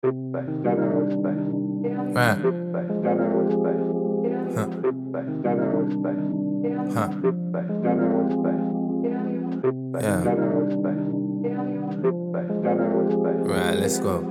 Right. Huh. Yeah. Right, let's go.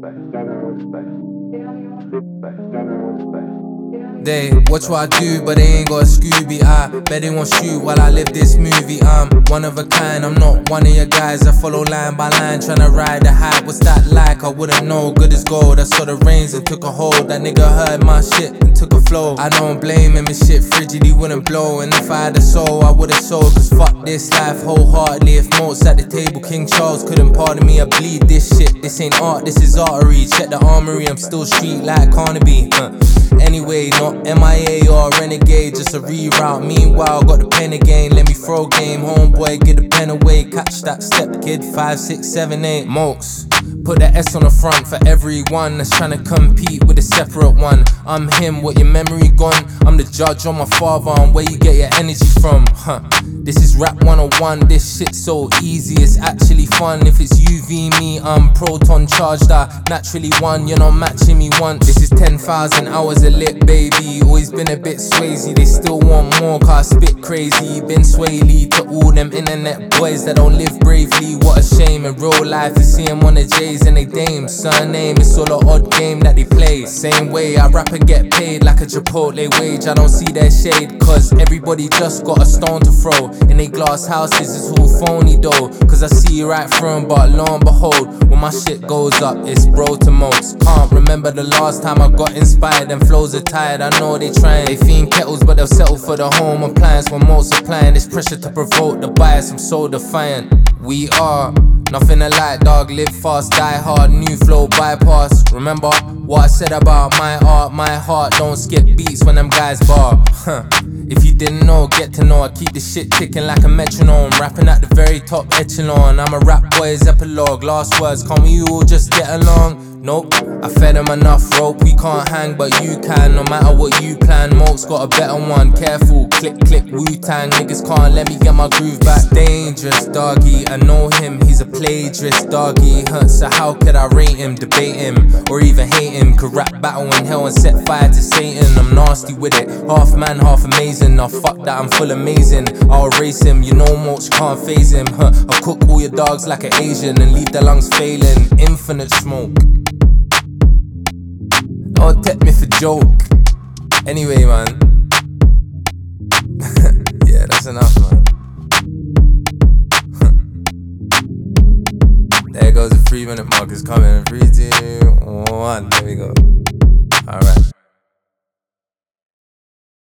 They watch what I do, but they ain't got a Scooby. I bet they won't shoot while I live this movie. I'm one of a kind, I'm not one of your guys. I follow line by line, tryna ride the hype. What's that like? I wouldn't know. Good as gold. I saw the rains and took a hold. That nigga heard my shit and took a flow. I don't blame him, his shit frigid, he wouldn't blow. And if I had a soul, I would've sold. Cause fuck this life wholeheartedly. If Moats at the table, King Charles couldn't pardon me. I bleed this shit. This ain't art, this is artery. Check the armory, I'm still street like Carnaby. Anyway, not MIA or renegade, just a reroute. Meanwhile, got the pen again. Let me throw game, homeboy, get the pen away. Catch that step, kid. 5, 6, 7, 8. Moats. Put the S on the front for everyone that's tryna compete with a separate one. I'm him, what your memory gone? I'm the judge on my father and where you get your energy from. This is rap 101, this shit so easy, it's actually fun. If it's you v me, I'm proton charged, I naturally won. You're not matching me once. This is 10,000 hours of lit, baby. Always been a bit swazy, they still want more cause I spit crazy. Been swayly to all them internet boys that don't live bravely. What a shame, in real life you see them on the J's and they dames. Surname, it's all an odd game that they play. Same way I rap and get paid like a Chipotle wage. I don't see their shade cause everybody just got a stone to throw. In they glass houses it's all phony though, cause I see right through 'em, but lo and behold, when my shit goes up it's bro to most. Can't remember the last time I got inspired. Them flows are tired, I know they trying. They fiend kettles but they'll settle for the home appliance. When multiplying this pressure to provoke the bias, I'm so defiant. We are nothing alike, dog. Live fast, die hard, new flow bypass. Remember what I said about my art, my heart don't skip beats when them guys bar. If you didn't know, get to know. I keep this shit ticking like a metronome, rapping at the very top echelon. I'm a rap boy's epilogue. Last words, can't we all just get along? Nope, I fed him enough rope. We can't hang, but you can. No matter what you plan, Moats got a better one. Careful, click, click, Wu-Tang. Niggas can't let me get my groove back. Dangerous, doggy, I know him. He's a plagiarist, doggy. So how could I rate him, debate him, or even hate him? Could rap battle in hell and set fire to Satan. I'm nasty with it, half man, half amazing. Nah, fuck that, I'm full amazing. I'll erase him, you know Moats can't phase him. I'll cook all your dogs like an Asian and leave their lungs failing. Infinite smoke. Don't take me for joke. Anyway, man. Yeah, that's enough, man. There goes the 3-minute mark, is coming. 3, 2, 1, there we go.